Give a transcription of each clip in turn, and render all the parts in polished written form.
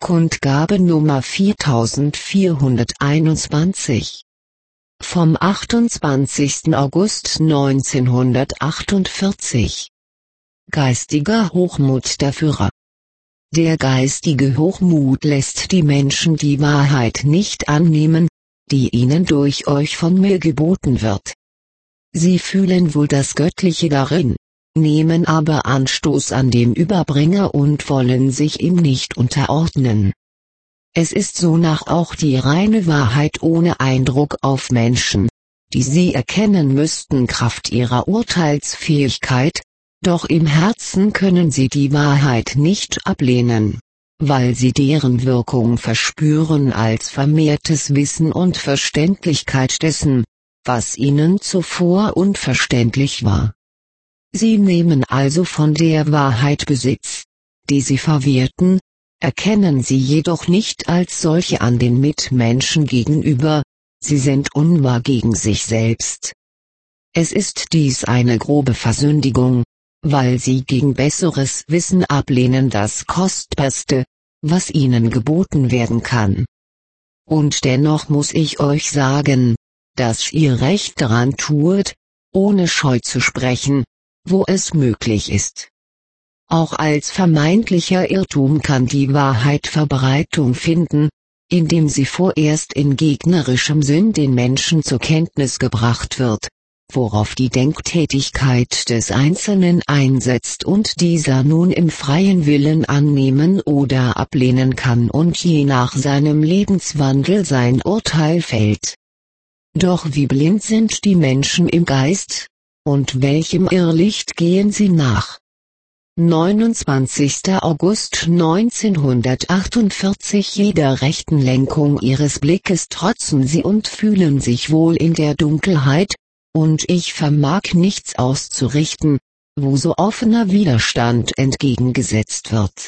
Kundgabe Nummer 4421 vom 28. August 1948. Geistiger Hochmut der Führer. Der geistige Hochmut lässt die Menschen die Wahrheit nicht annehmen, die ihnen durch euch von mir geboten wird. Sie fühlen wohl das Göttliche darin, nehmen aber Anstoß an dem Überbringer und wollen sich ihm nicht unterordnen. Es ist sonach auch die reine Wahrheit ohne Eindruck auf Menschen, die sie erkennen müssten Kraft ihrer Urteilsfähigkeit, doch im Herzen können sie die Wahrheit nicht ablehnen, weil sie deren Wirkung verspüren als vermehrtes Wissen und Verständlichkeit dessen, was ihnen zuvor unverständlich war. Sie nehmen also von der Wahrheit Besitz, die sie verwehrten, erkennen sie jedoch nicht als solche an den Mitmenschen gegenüber, sie sind unwahr gegen sich selbst. Es ist dies eine grobe Versündigung, weil sie gegen besseres Wissen ablehnen das Kostbarste, was ihnen geboten werden kann. Und dennoch muss ich euch sagen, dass ihr recht daran tut, ohne Scheu zu sprechen, wo es möglich ist. Auch als vermeintlicher Irrtum kann die Wahrheit Verbreitung finden, indem sie vorerst in gegnerischem Sinn den Menschen zur Kenntnis gebracht wird, worauf die Denktätigkeit des Einzelnen einsetzt und dieser nun im freien Willen annehmen oder ablehnen kann und je nach seinem Lebenswandel sein Urteil fällt. Doch wie blind sind die Menschen im Geist? Und welchem Irrlicht gehen sie nach? 29. August 1948. Jeder rechten Lenkung ihres Blickes trotzen sie und fühlen sich wohl in der Dunkelheit, und ich vermag nichts auszurichten, wo so offener Widerstand entgegengesetzt wird.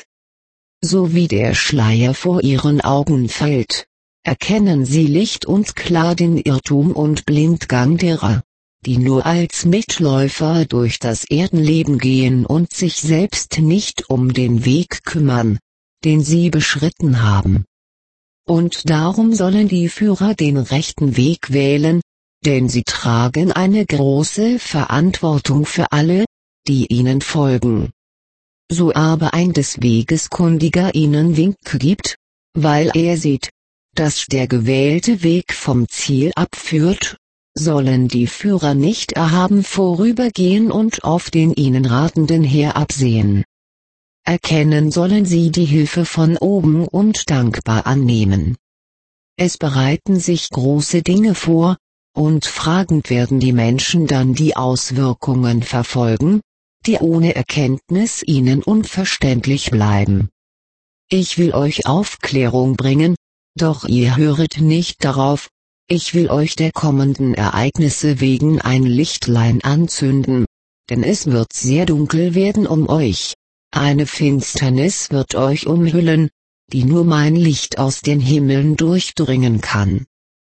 So wie der Schleier vor ihren Augen fällt, erkennen sie licht und klar den Irrtum und Blindgang derer, die nur als Mitläufer durch das Erdenleben gehen und sich selbst nicht um den Weg kümmern, den sie beschritten haben. Und darum sollen die Führer den rechten Weg wählen, denn sie tragen eine große Verantwortung für alle, die ihnen folgen. So aber ein des Weges Kundiger ihnen Wink gibt, weil er sieht, dass der gewählte Weg vom Ziel abführt, sollen die Führer nicht erhaben vorübergehen und auf den ihnen Ratenden herabsehen. Erkennen sollen sie die Hilfe von oben und dankbar annehmen. Es bereiten sich große Dinge vor, und fragend werden die Menschen dann die Auswirkungen verfolgen, die ohne Erkenntnis ihnen unverständlich bleiben. Ich will euch Aufklärung bringen, doch ihr höret nicht darauf. Ich will euch der kommenden Ereignisse wegen ein Lichtlein anzünden, denn es wird sehr dunkel werden um euch, eine Finsternis wird euch umhüllen, die nur mein Licht aus den Himmeln durchdringen kann.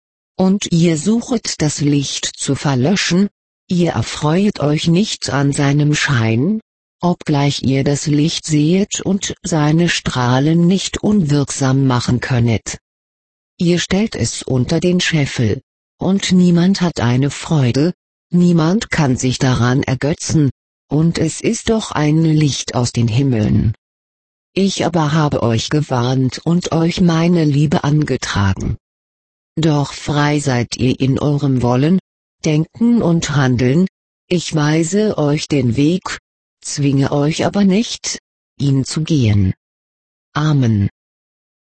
Und ihr suchet das Licht zu verlöschen, ihr erfreuet euch nicht an seinem Schein, obgleich ihr das Licht sehet und seine Strahlen nicht unwirksam machen könnet. Ihr stellt es unter den Scheffel, und niemand hat eine Freude, niemand kann sich daran ergötzen, und es ist doch ein Licht aus den Himmeln. Ich aber habe euch gewarnt und euch meine Liebe angetragen. Doch frei seid ihr in eurem Wollen, Denken und Handeln, ich weise euch den Weg, zwinge euch aber nicht, ihn zu gehen. Amen.